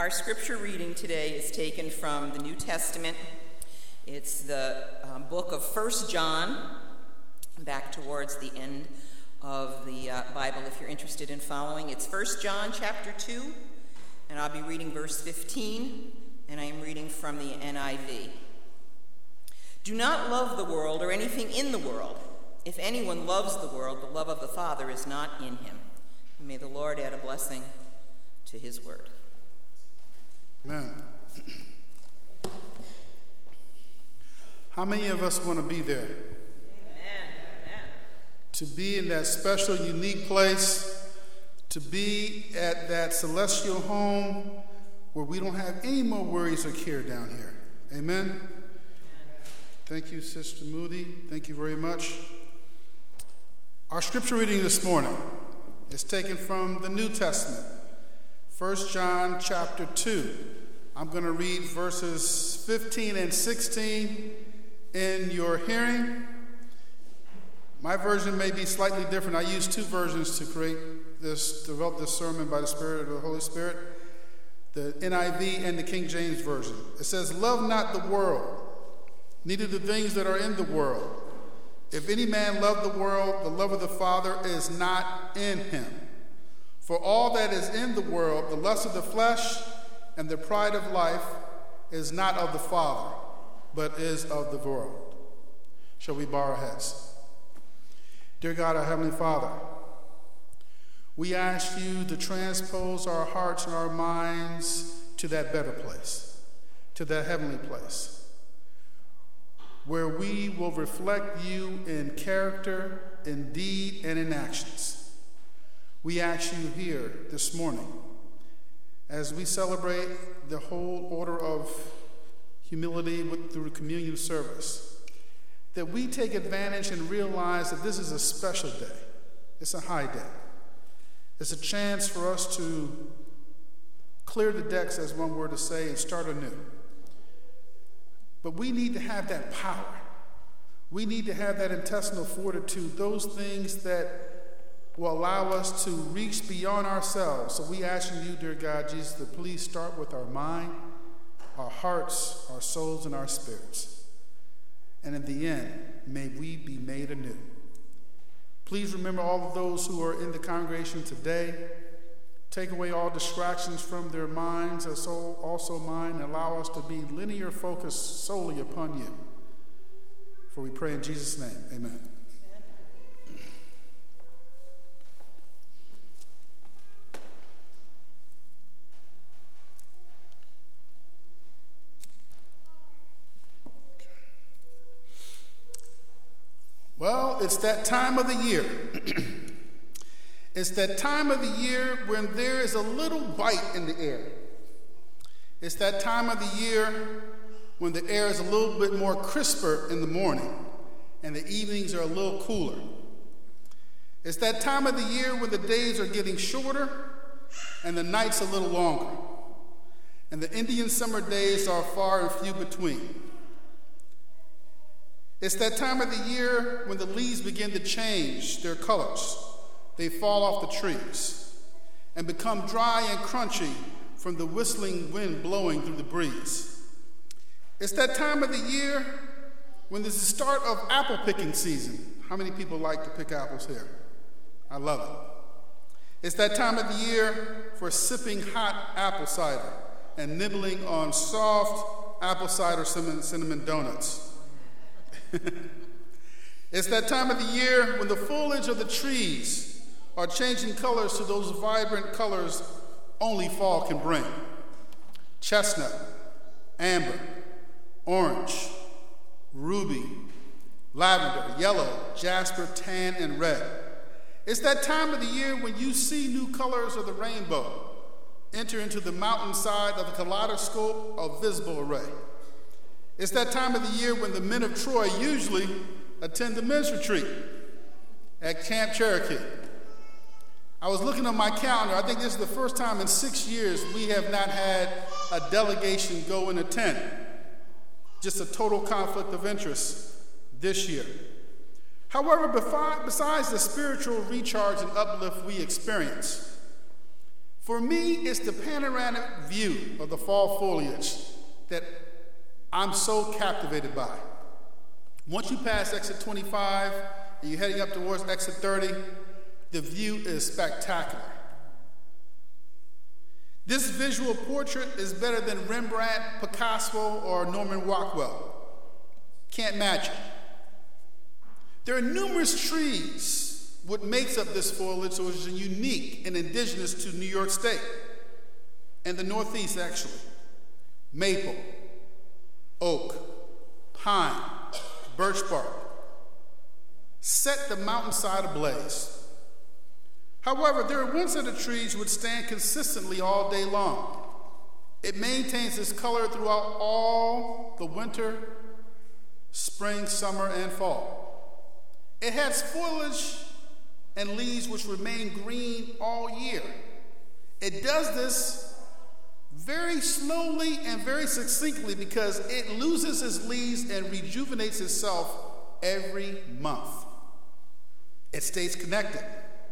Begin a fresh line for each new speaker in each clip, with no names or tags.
Our scripture reading today is taken from the New Testament. It's the book of 1 John, back towards the end of the Bible if you're interested in following. It's 1 John chapter 2, and I'll be reading verse 15, and I am reading from the NIV. Do not love the world or anything in the world. If anyone loves the world, the love of the Father is not in him. And may the Lord add a blessing to his word.
Amen. How many of us want to be there?
Amen.
To be in that special, unique place, to be at that celestial home where we don't have any more worries or care down here. Amen? Thank you, Sister Moody. Thank you very much. Our scripture reading this morning is taken from the New Testament, 1 John chapter 2. I'm going to read verses 15 and 16 in your hearing. My version may be slightly different. I used two versions to develop this sermon by the Spirit of the Holy Spirit, the NIV and the King James Version. It says, "Love not the world, neither the things that are in the world. If any man love the world, the love of the Father is not in him. For all that is in the world, the lust of the flesh and the pride of life, is not of the Father, but is of the world." Shall we bow our heads? Dear God, our Heavenly Father, we ask you to transpose our hearts and our minds to that better place, to that heavenly place, where we will reflect you in character, in deed, and in actions. We ask you here this morning, as we celebrate the whole order of humility through the communion service, that we take advantage and realize that this is a special day. It's a high day. It's a chance for us to clear the decks, as one were to say, and start anew. But we need to have that power. We need to have that intestinal fortitude, those things that will allow us to reach beyond ourselves. So we ask you, dear God Jesus, to please start with our mind, our hearts, our souls, and our spirits. And in the end, may we be made anew. Please remember all of those who are in the congregation today. Take away all distractions from their minds, and also mine, and allow us to be linear focused solely upon you. For we pray in Jesus' name, amen. Well, it's that time of the year. It's that time of the year when there is a little white in the air. It's that time of the year when the air is a little bit more crisper in the morning and the evenings are a little cooler. It's that time of the year when the days are getting shorter and the nights a little longer. And the Indian summer days are far and few between. It's that time of the year when the leaves begin to change their colors. They fall off the trees and become dry and crunchy from the whistling wind blowing through the breeze. It's that time of the year when there's the start of apple picking season. How many people like to pick apples here? I love it. It's that time of the year for sipping hot apple cider and nibbling on soft apple cider cinnamon donuts. It's that time of the year when the foliage of the trees are changing colors to those vibrant colors only fall can bring. Chestnut, amber, orange, ruby, lavender, yellow, jasper, tan, and red. It's that time of the year when you see new colors of the rainbow enter into the mountainside of a kaleidoscope of visible array. It's that time of the year when the men of Troy usually attend the men's retreat at Camp Cherokee. I was looking on my calendar. I think this is the first time in 6 years we have not had a delegation go and attend. Just a total conflict of interest this year. However, besides the spiritual recharge and uplift we experience, For me, it's the panoramic view of the fall foliage that I'm so captivated by. Once you pass exit 25 and you're heading up towards exit 30, the view is spectacular. This visual portrait is better than Rembrandt, Picasso, or Norman Rockwell. Can't match it. There are numerous trees, what makes up this foliage, which is unique and indigenous to New York State and the Northeast, actually. Maple, oak, pine, birch bark set the mountainside ablaze. However, there are one set of trees which stand consistently all day long. It maintains its color throughout all the winter, spring, summer, and fall. It has foliage and leaves which remain green all year. It does this very slowly and very succinctly because it loses its leaves and rejuvenates itself every month. It stays connected.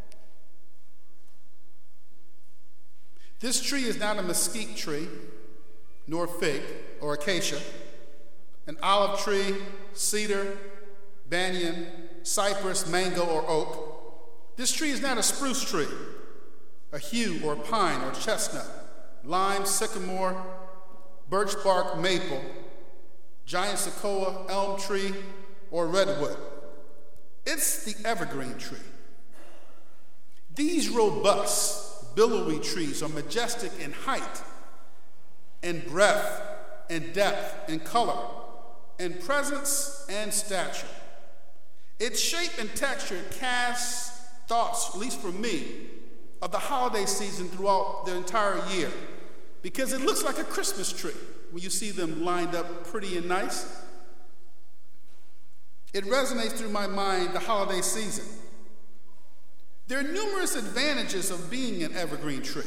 This tree is not a mesquite tree, nor fig or acacia, an olive tree, cedar, banyan, cypress, mango, or oak. This tree is not a spruce tree, a yew or pine or chestnut, lime, sycamore, birch bark, maple, giant sequoia, elm tree, or redwood. It's the evergreen tree. These robust, billowy trees are majestic in height and breadth and depth and color and presence and stature. Its shape and texture casts thoughts, at least for me, of the holiday season throughout the entire year because it looks like a Christmas tree when you see them lined up pretty and nice. It resonates through my mind the holiday season. There are numerous advantages of being an evergreen tree.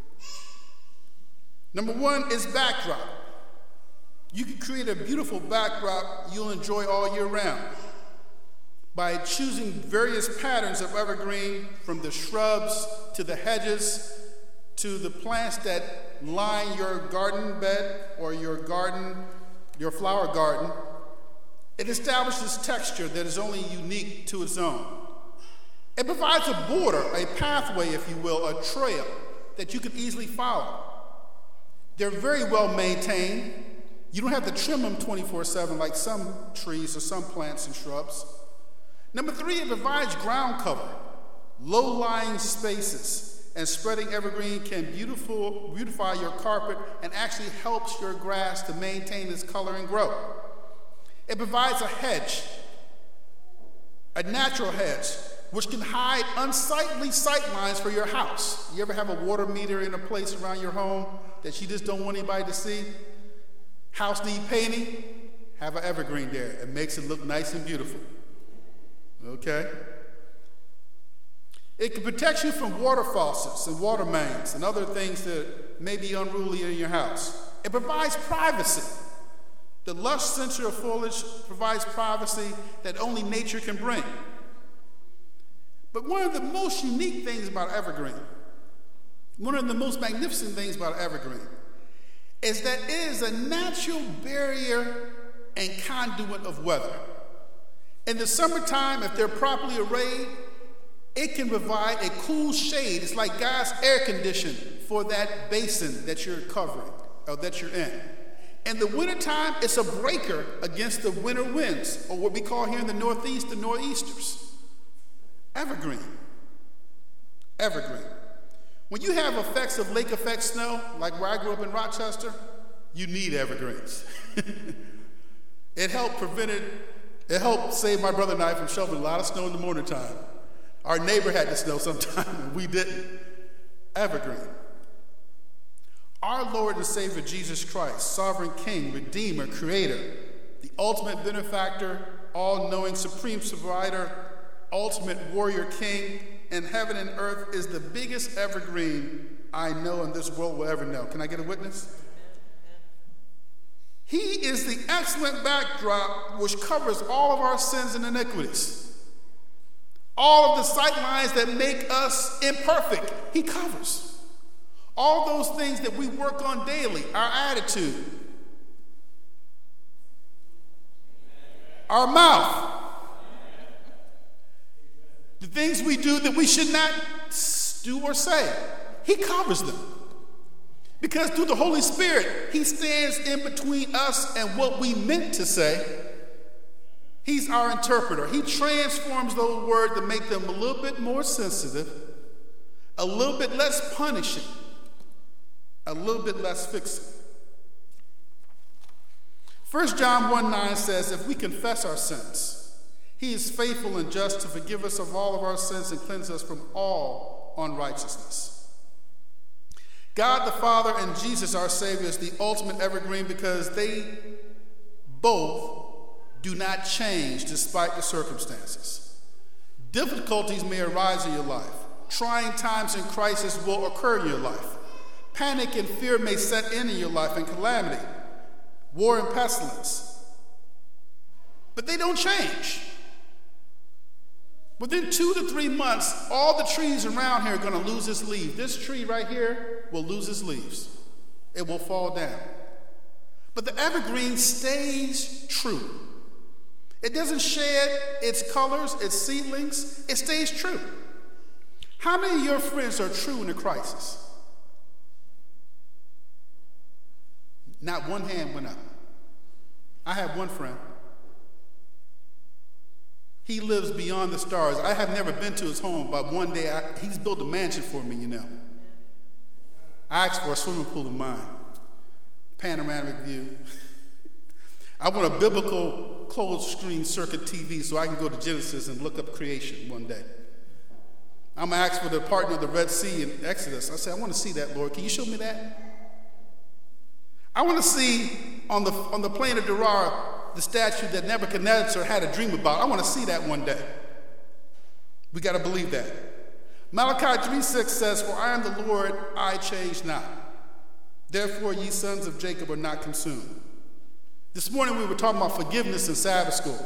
Number one is backdrop. You can create a beautiful backdrop you'll enjoy all year round by choosing various patterns of evergreen, from the shrubs to the hedges to the plants that line your garden bed or your flower garden. It establishes texture that is only unique to its own. It provides a border, a pathway, if you will, a trail that you can easily follow. They're very well maintained. You don't have to trim them 24/7 like some trees or some plants and shrubs. Number three, it provides ground cover, low-lying spaces, and spreading evergreen can beautify your carpet and actually helps your grass to maintain its color and grow. It provides a hedge, a natural hedge, which can hide unsightly sight lines for your house. You ever have a water meter in a place around your home that you just don't want anybody to see? House need painting? Have an evergreen there. It makes it look nice and beautiful. Okay? It can protect you from water faucets and water mains and other things that may be unruly in your house. It provides privacy. The lush center of foliage provides privacy that only nature can bring. But one of the most unique things about evergreen, one of the most magnificent things about evergreen, is that it is a natural barrier and conduit of weather. In the summertime, if they're properly arrayed, it can provide a cool shade. It's like God's air condition for that basin that you're covering or that you're in. In the wintertime, it's a breaker against the winter winds, or what we call here in the Northeast, the nor'easters. Evergreen. Evergreen. When you have effects of lake effect snow, like where I grew up in Rochester, you need evergreens. It helped save my brother and I from shoveling a lot of snow in the morning time. Our neighbor had the snow sometime, and we didn't. Evergreen. Our Lord and Savior Jesus Christ, sovereign King, Redeemer, Creator, the ultimate benefactor, all-knowing, supreme provider, ultimate warrior king, and heaven and earth, is the biggest evergreen I know and this world will ever know. Can I get a witness? He is the excellent backdrop which covers all of our sins and iniquities. All of the sight lines that make us imperfect, he covers. All those things that we work on daily, our attitude, our mouth, the things we do that we should not do or say, he covers them. Because through the Holy Spirit, he stands in between us and what we meant to say. He's our interpreter. He transforms those words to make them a little bit more sensitive, a little bit less punishing, a little bit less fixing. 1 John 1:9 says, if we confess our sins, he is faithful and just to forgive us of all of our sins and cleanse us from all unrighteousness. God the Father and Jesus our Savior is the ultimate evergreen because they both do not change despite the circumstances. Difficulties may arise in your life. Trying times and crisis will occur in your life. Panic and fear may set in your life, and calamity, war and pestilence. But they don't change. Within 2 to 3 months, all the trees around here are going to lose its leaves. This tree right here will lose its leaves. It will fall down. But the evergreen stays true. It doesn't shed its colors, its seedlings. It stays true. How many of your friends are true in a crisis? Not one hand went up. I have one friend. He lives beyond the stars. I have never been to his home, but one day he's built a mansion for me, you know. I asked for a swimming pool of mine, panoramic view. I want a biblical closed screen circuit TV so I can go to Genesis and look up creation one day. I'm going to ask for the partner of the Red Sea in Exodus. I said, I want to see that, Lord. Can you show me that? I want to see on the plain of Gerar the statue that Nebuchadnezzar had a dream about. I want to see that one day. We got to believe that. Malachi 3:6 says, for I am the Lord, I change not. Therefore ye sons of Jacob are not consumed. This morning we were talking about forgiveness in Sabbath school.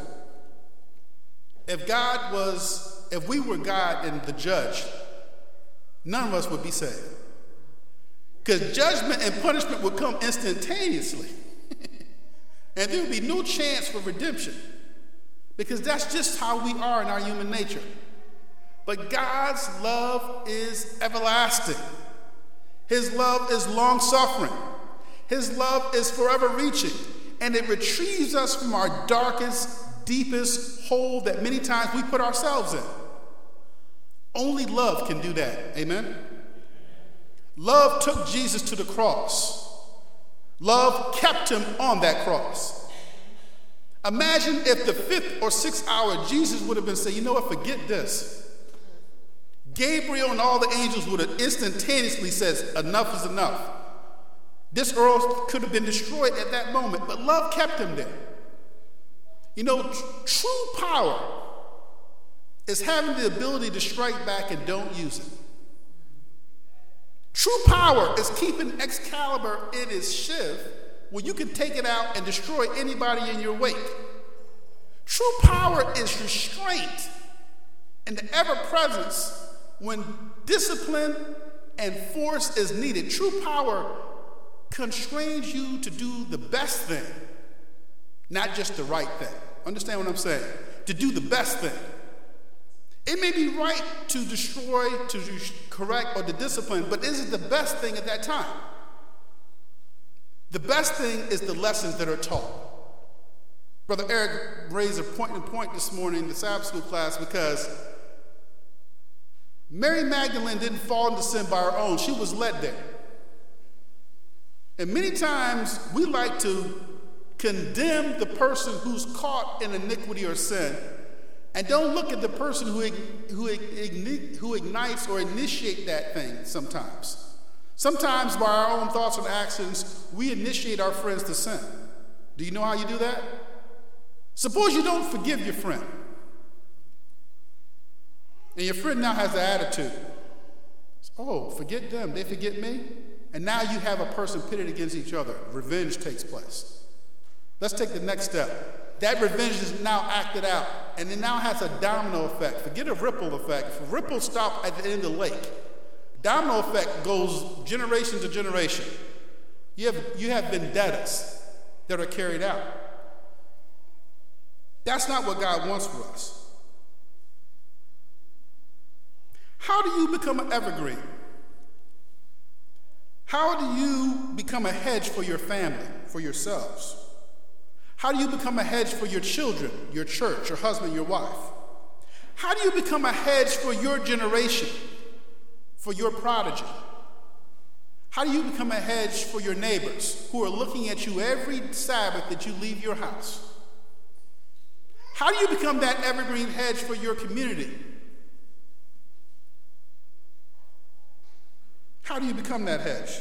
If we were God and the judge, none of us would be saved. Because judgment and punishment would come instantaneously. And there would be no chance for redemption. Because that's just how we are in our human nature. But God's love is everlasting. His love is long-suffering. His love is forever reaching. And it retrieves us from our darkest, deepest hole that many times we put ourselves in. Only love can do that. Amen? Love took Jesus to the cross. Love kept him on that cross. Imagine if the 5th or 6th hour Jesus would have been saying, you know what, forget this. Gabriel and all the angels would have instantaneously said, enough is enough. This earth could have been destroyed at that moment, but love kept him there. You know, true power is having the ability to strike back and don't use it. True power is keeping Excalibur in his sheath where you can take it out and destroy anybody in your wake. True power is restraint and the ever-presence when discipline and force is needed. True power constrains you to do the best thing, not just the right thing. Understand what I'm saying? To do the best thing. It may be right to destroy, to correct, or to discipline, but is it the best thing at that time? The best thing is the lessons that are taught. Brother Eric raised a point this morning in the Sabbath school class because Mary Magdalene didn't fall into sin by her own. She was led there. And many times we like to condemn the person who's caught in iniquity or sin and don't look at the person who ignites or initiates that thing sometimes. Sometimes by our own thoughts and actions, we initiate our friends to sin. Do you know how you do that? Suppose you don't forgive your friend. And your friend now has the attitude, oh, forget them, they forget me. And now you have a person pitted against each other. Revenge takes place. Let's take the next step. That revenge is now acted out, and it now has a domino effect. Forget a ripple effect. If ripples stop at the end of the lake, Domino effect goes generation to generation. You have vendettas that are carried out. That's not what God wants for us. How do you become an evergreen? How do you become a hedge for your family, for yourselves? How do you become a hedge for your children, your church, your husband, your wife? How do you become a hedge for your generation, for your prodigy? How do you become a hedge for your neighbors who are looking at you every Sabbath that you leave your house? How do you become that evergreen hedge for your community? How do you become that hedge?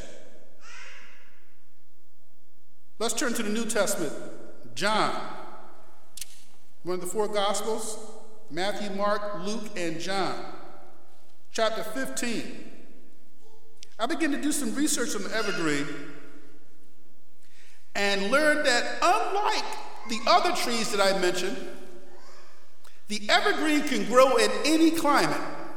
Let's turn to the New Testament. John, one of the four Gospels, Matthew, Mark, Luke, and John. Chapter 15. I began to do some research on the evergreen and learned that unlike the other trees that I mentioned, the evergreen can grow in any climate.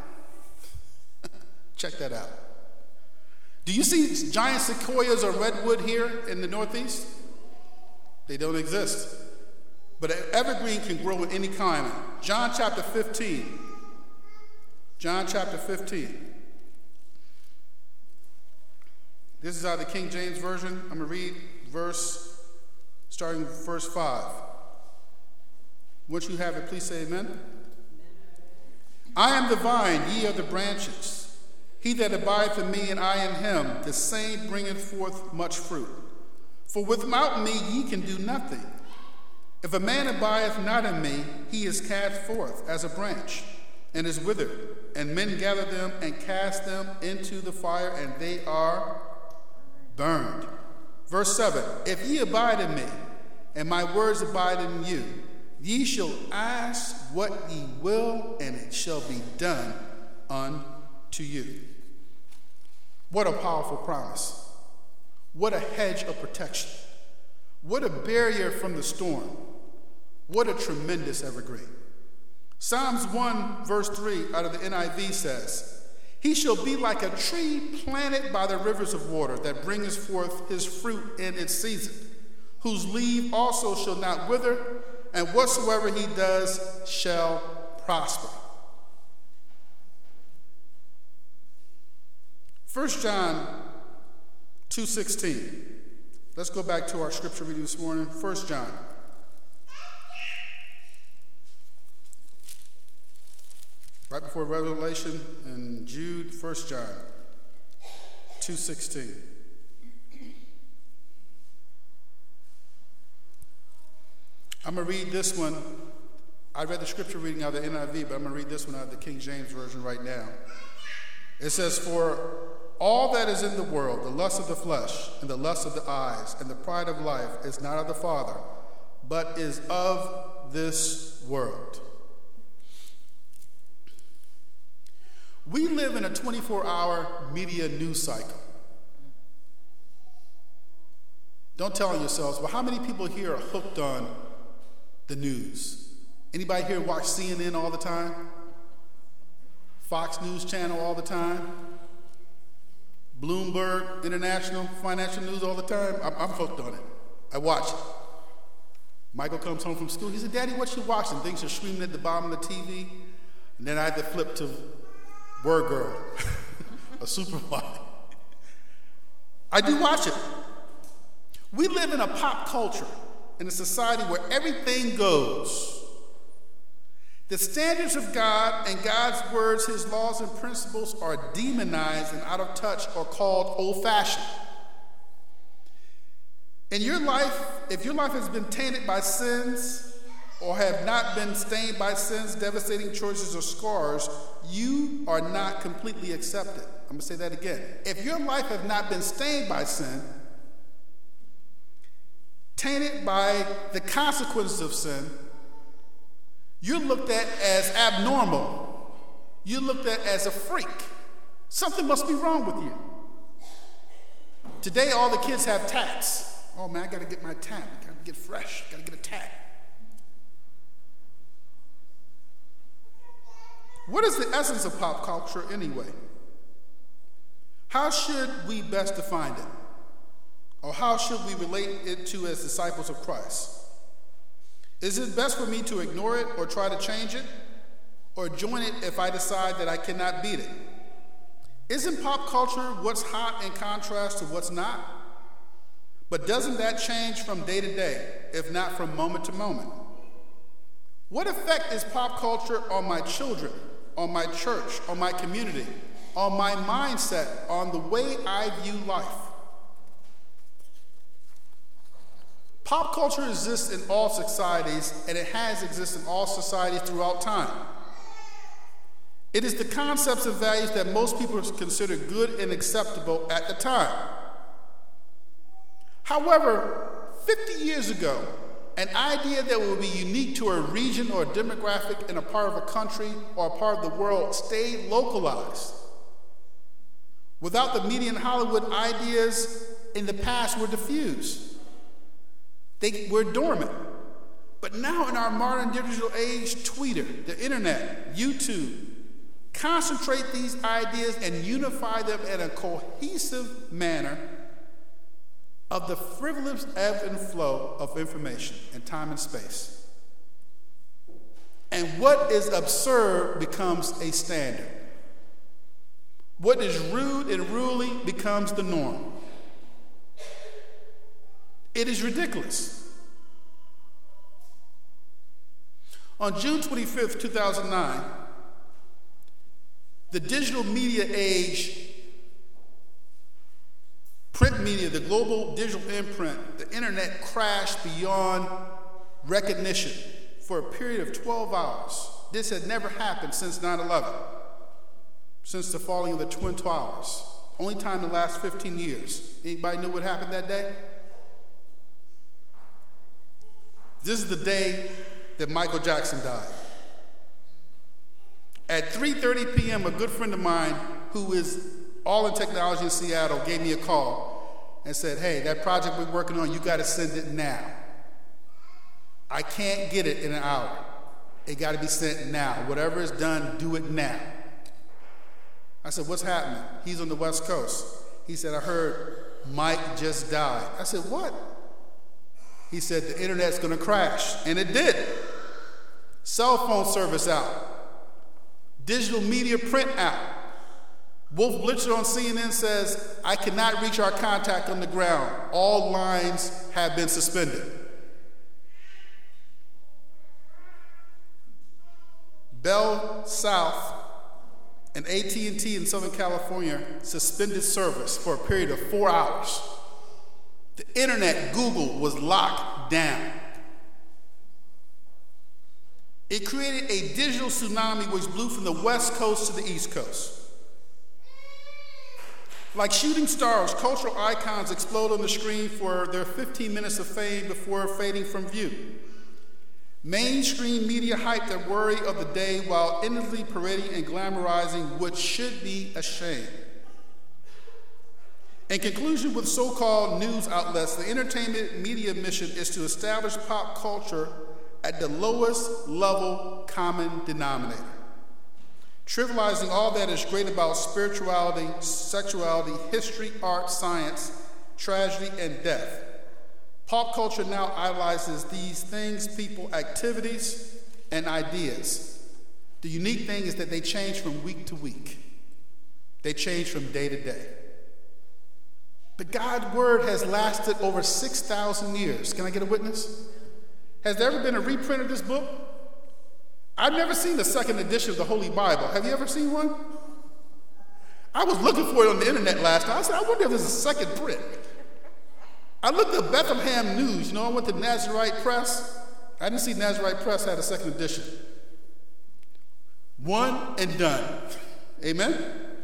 Check that out. Do you see giant sequoias or redwood here in the Northeast? They don't exist. But an evergreen can grow in any climate. John chapter 15. John chapter 15. This is out of the King James Version. I'm going to read starting verse 5. Once you have it, please say amen. Amen. I am the vine, ye are the branches. He that abideth in me and I in him, the same bringeth forth much fruit. For without me ye can do nothing. If a man abideth not in me, he is cast forth as a branch, and is withered, and men gather them and cast them into the fire, and they are burned. Verse 7, if ye abide in me, and my words abide in you, ye shall ask what ye will, and it shall be done unto you. What a powerful promise. What a hedge of protection. What a barrier from the storm. What a tremendous evergreen. Psalms 1 verse 3 out of the NIV says, he shall be like a tree planted by the rivers of water that bringeth forth his fruit in its season, whose leaf also shall not wither, and whatsoever he does shall prosper. 1 John 2:16. Let's go back to our scripture reading this morning. 1 John. Right before Revelation and Jude, 1 John 2:16. I'm going to read this one. I read the scripture reading out of the NIV, but I'm going to read this one out of the King James Version right now. It says, for all that is in the world, the lust of the flesh, and the lust of the eyes, and the pride of life, is not of the Father, but is of this world. We live in a 24-hour media news cycle. Don't tell yourselves, well, how many people here are hooked on the news? Anybody here watch CNN all the time? Fox News Channel all the time? Bloomberg International Financial News all the time? I'm hooked on it. I watch it. Michael comes home from school. He said, Daddy, what you watching? Things are screaming at the bottom of the TV. And then I had to flip to Word Girl or Superfly. I do watch it. We live in a pop culture, in a society where everything goes. The standards of God and God's words, his laws and principles are demonized and out of touch or called old-fashioned. In your life, if your life has been tainted by sins or have not been stained by sins, devastating choices, or scars, you are not completely accepted. I'm going to say that again. If your life has not been stained by sin, tainted by the consequences of sin, you're looked at as abnormal. You're looked at as a freak. Something must be wrong with you. Today, all the kids have tats. Oh man, I gotta get my tat. I gotta get fresh. I gotta get a tat. What is the essence of pop culture anyway? How should we best define it? Or how should we relate it to as disciples of Christ? Is it best for me to ignore it or try to change it? Or join it if I decide that I cannot beat it? Isn't pop culture what's hot in contrast to what's not? But doesn't that change from day to day, if not from moment to moment? What effect is pop culture on my children, on my church, on my community, on my mindset, on the way I view life? Pop culture exists in all societies, and it has existed in all societies throughout time. It is the concepts and values that most people consider good and acceptable at the time. However, 50 years ago, an idea that would be unique to a region or a demographic in a part of a country or a part of the world stayed localized. Without the media in Hollywood, ideas in the past were diffused. They were dormant. But now in our modern digital age, Twitter, the internet, YouTube, concentrate these ideas and unify them in a cohesive manner of the frivolous ebb and flow of information in time and space. And what is absurd becomes a standard. What is rude and unruly becomes the norm. It is ridiculous. On June 25th, 2009, the digital media age, print media, the global digital imprint, the internet crashed beyond recognition for a period of 12 hours. This had never happened since 9/11, since the falling of the Twin Towers. Only time in the last 15 years. Anybody know what happened that day? This is the day that Michael Jackson died. At 3:30 p.m., a good friend of mine who is all in technology in Seattle gave me a call and said, hey, that project we're working on, you got to send it now. I can't get it in an hour. It got to be sent now. Whatever is done, do it now. I said, what's happening? He's on the West Coast. He said, I heard Mike just died. I said, what? He said, the internet's going to crash. And it did. Cell phone service out. Digital media print out. Wolf Blitzer on CNN says, I cannot reach our contact on the ground. All lines have been suspended. Bell South and AT&T in Southern California suspended service for a period of 4 hours. The internet, Google, was locked down. It created a digital tsunami which blew from the West Coast to the East Coast. Like shooting stars, cultural icons explode on the screen for their 15 minutes of fame before fading from view. Mainstream media hype their worry of the day while endlessly parading and glamorizing what should be a shame. In conclusion, with so-called news outlets, the entertainment media mission is to establish pop culture at the lowest level common denominator, trivializing all that is great about spirituality, sexuality, history, art, science, tragedy, and death. Pop culture now idolizes these things, people, activities, and ideas. The unique thing is that they change from week to week. They change from day to day. But God's word has lasted over 6,000 years. Can I get a witness? Has there ever been a reprint of this book? I've never seen the second edition of the Holy Bible. Have you ever seen one? I was looking for it on the internet last night. I said, I wonder if there's a second print. I looked at Bethlehem News. I went to Nazarite Press. I didn't see Nazarite Press had a second edition. One and done. Amen?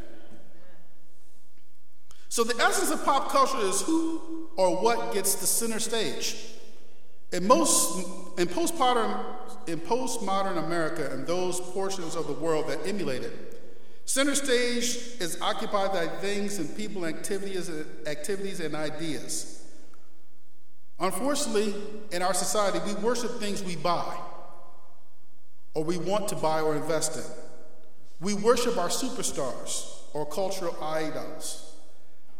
So the essence of pop culture is who or what gets the center stage. In postmodern America and those portions of the world that emulate it, center stage is occupied by things and people, activities and ideas. Unfortunately, in our society, we worship things we buy, or we want to buy or invest in. We worship our superstars or cultural idols.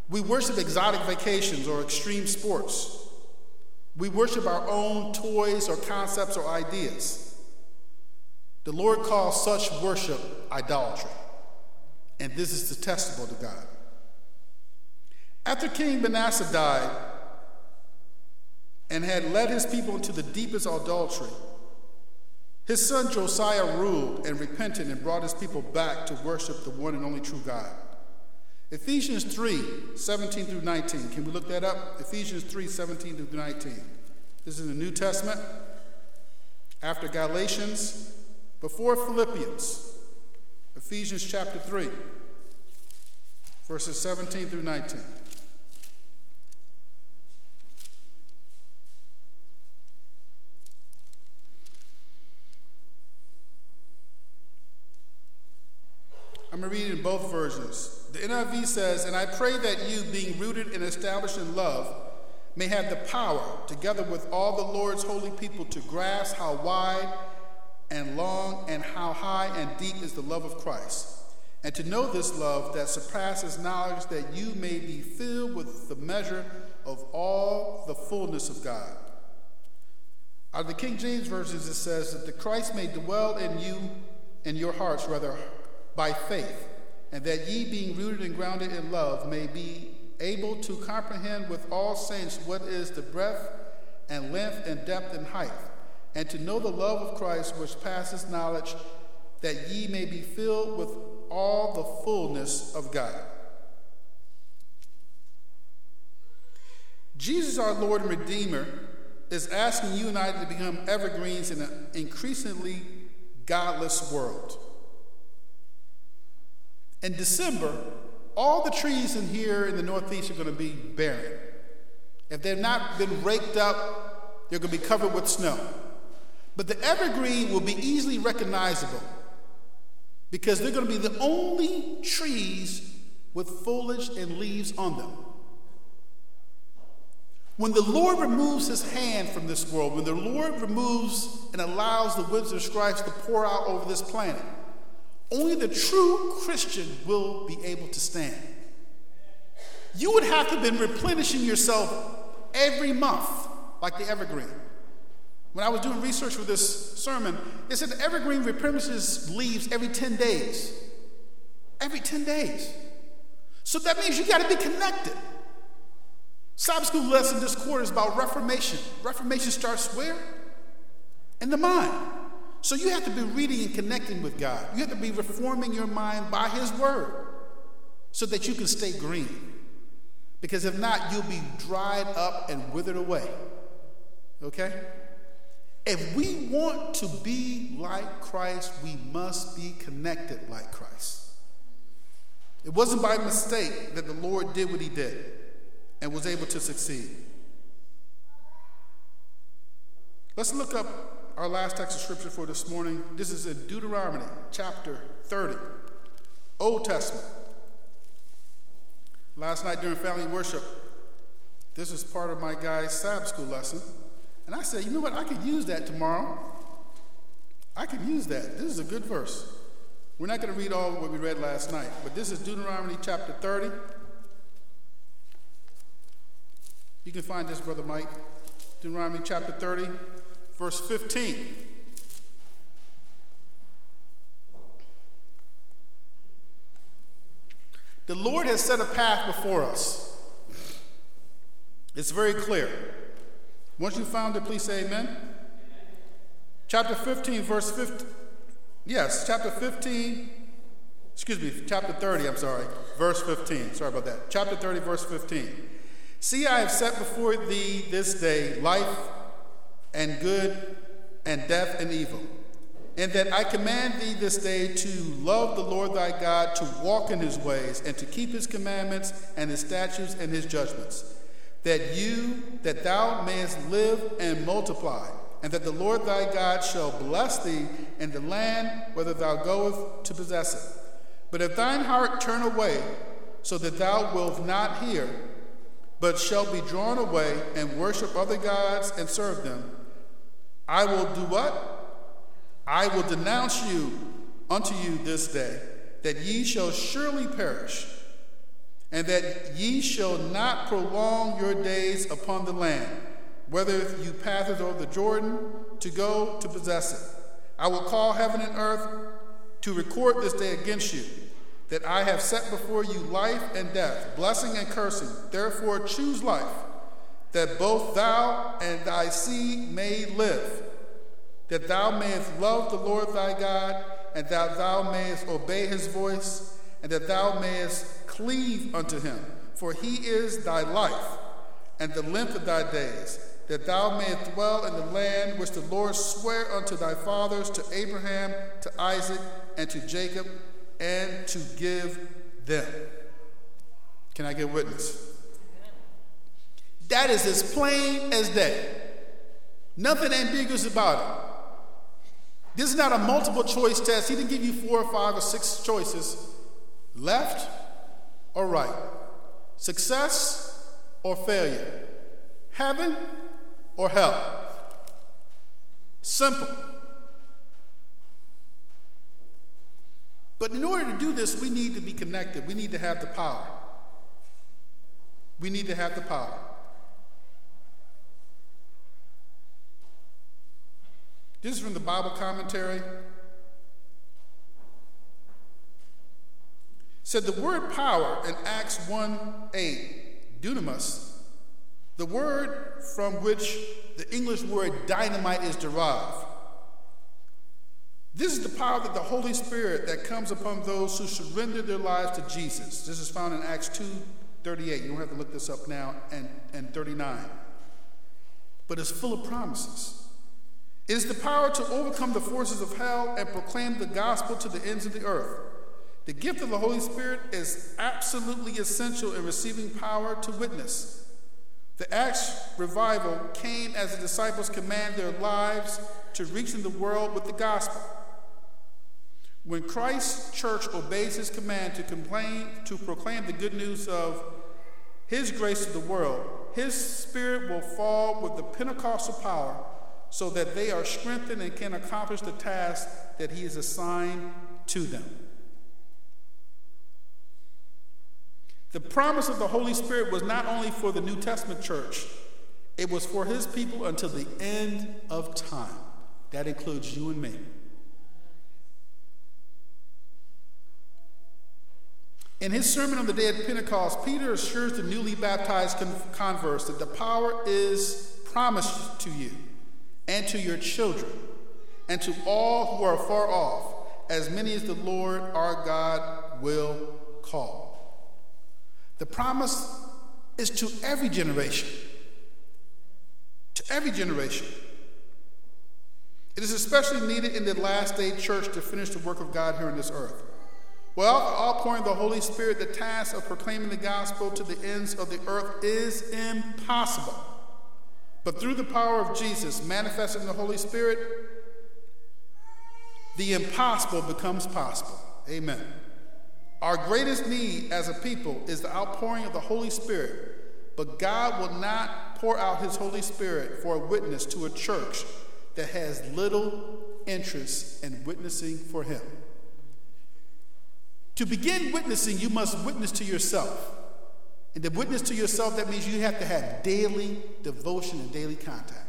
We worship exotic vacations or extreme sports. We worship our own toys or concepts or ideas. The Lord calls such worship idolatry, and this is detestable to God. After King Manasseh died and had led his people into the deepest idolatry, his son Josiah ruled and repented and brought his people back to worship the one and only true God. Ephesians 3:17 through 19. Can we look that up? Ephesians 3:17 through 19. This is in the New Testament, after Galatians, before Philippians. Ephesians chapter 3, verses 17 through 19. I'm going to read it in both versions. The NIV says, "And I pray that you, being rooted and established in love, may have the power, together with all the Lord's holy people, to grasp how wide and long and how high and deep is the love of Christ, and to know this love that surpasses knowledge, that you may be filled with the measure of all the fullness of God." Out of the King James Version, it says that the Christ may dwell in you, in your hearts, rather, by faith, and that ye, being rooted and grounded in love, may be able to comprehend with all saints what is the breadth and length and depth and height, and to know the love of Christ which passes knowledge, that ye may be filled with all the fullness of God. Jesus, our Lord and Redeemer, is asking you and I to become evergreens in an increasingly godless world. In December, all the trees in here in the Northeast are going to be barren. If they've not been raked up, they're going to be covered with snow. But the evergreen will be easily recognizable because they're going to be the only trees with foliage and leaves on them. When the Lord removes his hand from this world, when the Lord removes and allows the winds of stripes to pour out over this planet, only the true Christian will be able to stand. You would have to have been replenishing yourself every month, like the evergreen. When I was doing research for this sermon, it said the evergreen replenishes leaves every 10 days. Every 10 days. So that means you got to be connected. Sabbath school lesson this quarter is about reformation. Reformation starts where? In the mind. So you have to be reading and connecting with God. You have to be reforming your mind by his word so that you can stay green. Because if not, you'll be dried up and withered away. Okay? If we want to be like Christ, we must be connected like Christ. It wasn't by mistake that the Lord did what he did and was able to succeed. Let's look up our last text of scripture for this morning. This is in Deuteronomy chapter 30, Old Testament. Last night during family worship, this is part of my guy's Sabbath school lesson. And I said, you know what, I could use that tomorrow. I could use that. This is a good verse. We're not going to read all what we read last night, but this is Deuteronomy chapter 30. You can find this, Brother Mike. Deuteronomy chapter 30, verse 15. The Lord has set a path before us. It's very clear. Once you found it, please say amen. Chapter 15, verse 15. Yes, chapter 15. Chapter 30, verse 15. Sorry about that. Chapter 30, verse 15. See, I have set before thee this day life and good and death and evil. And that I command thee this day to love the Lord thy God, to walk in his ways, and to keep his commandments and his statutes and his judgments, that thou mayest live and multiply, and that the Lord thy God shall bless thee in the land whither thou goest to possess it. But if thine heart turn away, so that thou wilt not hear, but shalt be drawn away and worship other gods and serve them, I will do what? I will denounce you unto you this day, that ye shall surely perish. and that ye shall not prolong your days upon the land, whether you pass over the Jordan to go to possess it. I will call heaven and earth to record this day against you, that I have set before you life and death, blessing and cursing. Therefore choose life, that both thou and thy seed may live, that thou mayest love the Lord thy God, and that thou mayest obey his voice, and that thou mayest cleave unto him. For he is thy life, and the length of thy days, that thou mayest dwell in the land which the Lord sware unto thy fathers, to Abraham, to Isaac, and to Jacob, and to give them. Can I get a witness? That is as plain as day. Nothing ambiguous about it. This is not a multiple choice test. He didn't give you 4 or 5 or 6 choices. Left or right. Success or failure. Heaven or hell. Simple. But in order to do this, we need to be connected. We need to have the power. We need to have the power. This is from the Bible commentary. Said the word power in Acts 1:8, dunamis, the word from which the English word dynamite is derived. This is the power that the Holy Spirit that comes upon those who surrender their lives to Jesus. This is found in Acts 2:38. You don't have to look this up now, and 39. But it's full of promises. It is the power to overcome the forces of hell and proclaim the gospel to the ends of the earth. The gift of the Holy Spirit is absolutely essential in receiving power to witness. The Acts revival came as the disciples commanded their lives to reach in the world with the gospel. When Christ's church obeys his command to proclaim the good news of his grace to the world, his Spirit will fall with the Pentecostal power so that they are strengthened and can accomplish the task that he has assigned to them. The promise of the Holy Spirit was not only for the New Testament church, it was for his people until the end of time. That includes you and me. In his sermon on the day of Pentecost, Peter assures the newly baptized converts that the power is promised to you and to your children and to all who are far off, as many as the Lord our God will call. The promise is to every generation. To every generation. It is especially needed in the last day church to finish the work of God here on this earth. Without the outpouring of the Holy Spirit, the task of proclaiming the gospel to the ends of the earth is impossible. But through the power of Jesus manifested in the Holy Spirit, the impossible becomes possible. Amen. Our greatest need as a people is the outpouring of the Holy Spirit, but God will not pour out his Holy Spirit for a witness to a church that has little interest in witnessing for him. To begin witnessing, you must witness to yourself. And to witness to yourself, that means you have to have daily devotion and daily contact.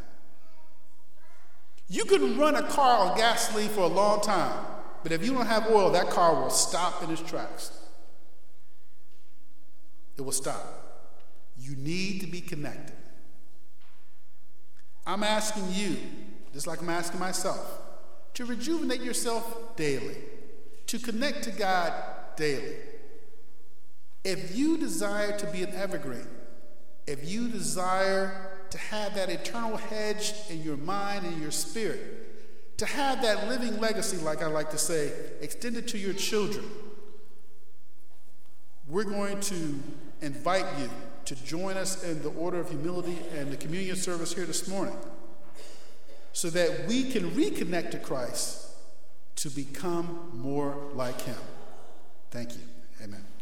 You can run a car on gasoline for a long time, but if you don't have oil, that car will stop in its tracks. It will stop. You need to be connected. I'm asking you, just like I'm asking myself, to rejuvenate yourself daily, to connect to God daily. If you desire to be an evergreen, if you desire to have that eternal hedge in your mind and your spirit, to have that living legacy, like I like to say, extended to your children, we're going to invite you to join us in the order of humility and the communion service here this morning so that we can reconnect to Christ to become more like him. Thank you. Amen.